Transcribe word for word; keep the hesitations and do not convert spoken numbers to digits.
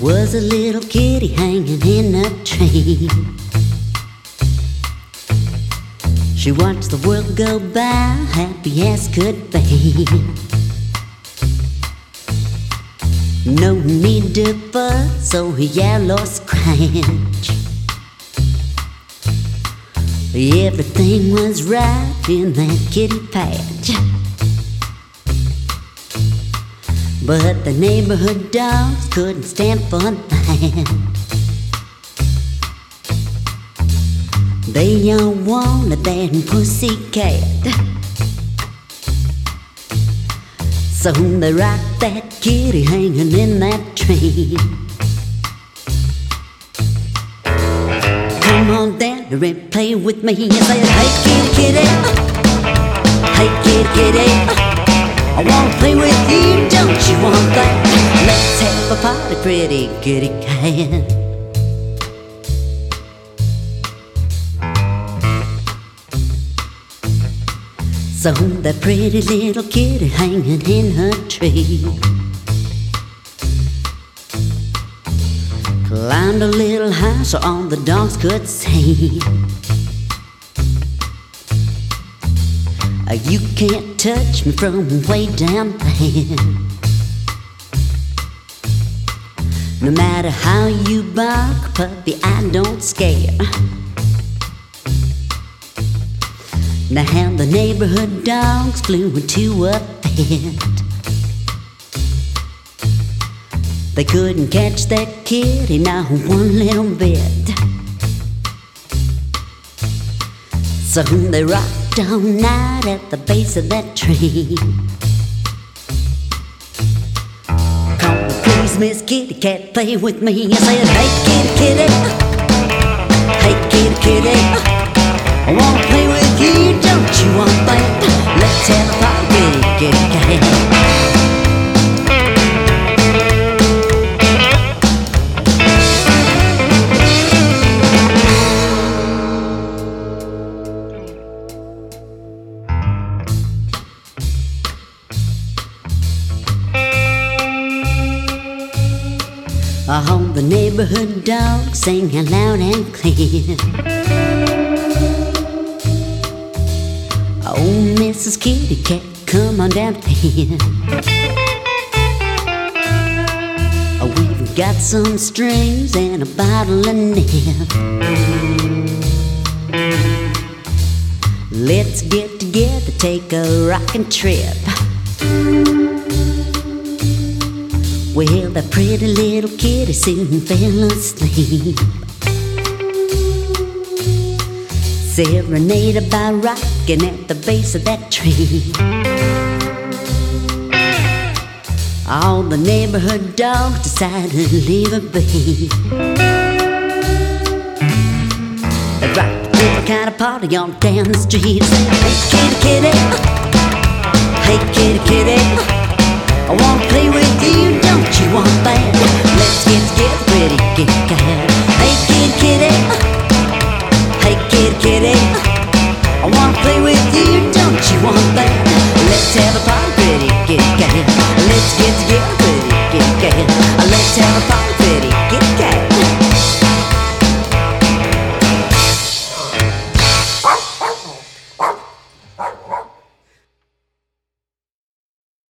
Was a little kitty hanging in a tree. She watched the world go by, happy as could be. No need to fuss, so he yelled or scratch. Everything was right in that kitty patch. But the neighborhood dogs couldn't stand for that. They all wanted that pussycat. So they rocked that kitty hanging in that tree. Come on down here and play with me and say, hey kitty kitty, hey kitty kitty, I wanna play with you, don't you want that? Let's have a party, pretty kitty cat. So that pretty little kitty hanging in her tree climbed a little high so all the dogs could see. You can't touch me from way down there. No matter how you bark, puppy, I don't scare. Now the neighborhood dogs flew into a fit. They couldn't catch that kitty, not one little bit. So they rocked all night at the base of that tree. Call me please, Miss Kitty Cat, play with me. I said, hey kitty kitty, hey kitty kitty, I wanna play with you, don't you want that? Let's have a party, kitty cat. All the neighborhood dogs singing loud and clear. Oh, Missus Kitty Cat, come on down here. Oh, we've got some strings and a bottle of nip. Let's get together, take a rockin' trip. Well, that pretty little kitty soon fell asleep, serenaded by rocking at the base of that tree. All the neighborhood dogs decided to leave her be. They rocked a different kind of party on down the street. Say, hey kitty kitty, hey kitty kitty, I wanna play with you, don't you want that? Let's get together, pretty kitty cat.